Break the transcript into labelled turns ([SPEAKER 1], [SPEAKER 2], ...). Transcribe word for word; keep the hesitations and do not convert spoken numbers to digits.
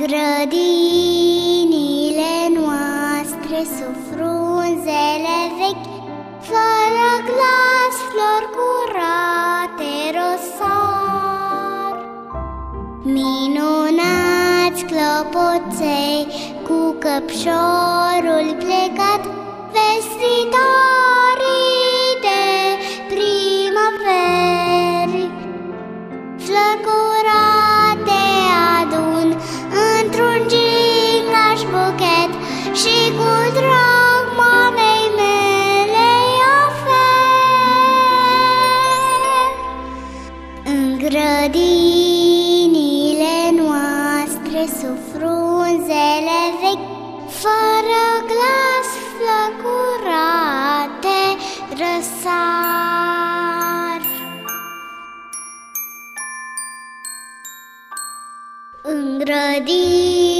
[SPEAKER 1] grădinile noastre sub frunzele vechi, fără glas, flori curate rosar. Minunați clopoței cu căpșorul plecat, vestitorii de primăveri. Flori curate adun într-un gingaș buchet și cu drag mamei mele-i ofer. În grădinile noastre sub frunzele vechi, fără glas, flori curate răsar. În grădini